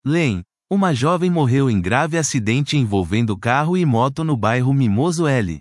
Lane. Uma jovem morreu em grave acidente envolvendo carro e moto no bairro Mimoso L.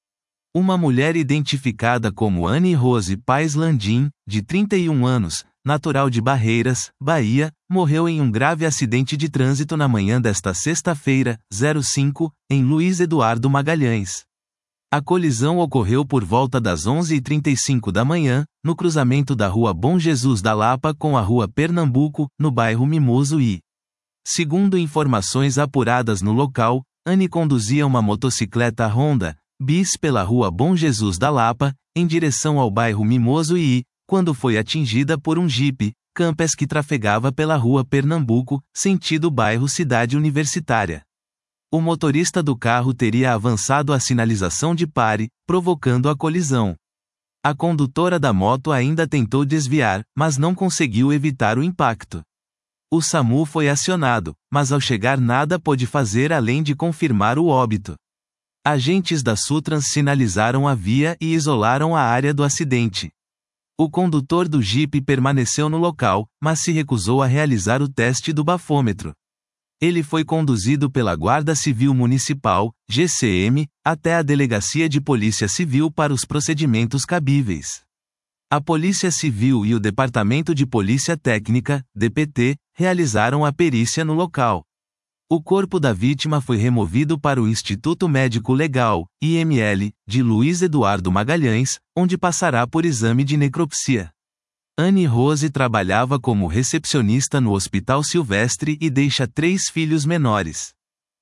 Uma mulher identificada como Anne Rose Paes Landim, de 31 anos, natural de Barreiras, Bahia, morreu em um grave acidente de trânsito na manhã desta sexta-feira, 05, em Luiz Eduardo Magalhães. A colisão ocorreu por volta das 11h35 da manhã, no cruzamento da Rua Bom Jesus da Lapa com a Rua Pernambuco, no bairro Mimoso e, segundo informações apuradas no local, Anne conduzia uma motocicleta Honda bis pela Rua Bom Jesus da Lapa, em direção ao bairro Mimoso e, quando foi atingida por um Jeep Campes que trafegava pela Rua Pernambuco, sentido bairro Cidade Universitária. O motorista do carro teria avançado a sinalização de pare, provocando a colisão. A condutora da moto ainda tentou desviar, mas não conseguiu evitar o impacto. O SAMU foi acionado, mas ao chegar nada pôde fazer além de confirmar o óbito. Agentes da Sutrans sinalizaram a via e isolaram a área do acidente. O condutor do Jeep permaneceu no local, mas se recusou a realizar o teste do bafômetro. Ele foi conduzido pela Guarda Civil Municipal, GCM, até a Delegacia de Polícia Civil para os procedimentos cabíveis. A Polícia Civil e o Departamento de Polícia Técnica, DPT, realizaram a perícia no local. O corpo da vítima foi removido para o Instituto Médico Legal, IML, de Luiz Eduardo Magalhães, onde passará por exame de necropsia. Anne Rose trabalhava como recepcionista no Hospital Silvestre e deixa 3 filhos menores.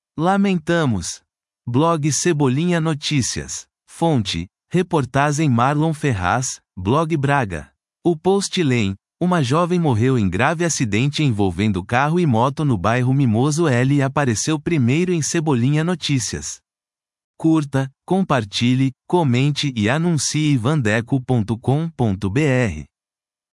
Lamentamos. Blog Cebolinha Notícias. Fonte: reportagem Marlon Ferraz, Blog Braga. O post Lane. Uma jovem morreu em grave acidente envolvendo carro e moto no bairro Mimoso L e apareceu primeiro em Cebolinha Notícias. Curta, compartilhe, comente e anuncie vandeco.com.br.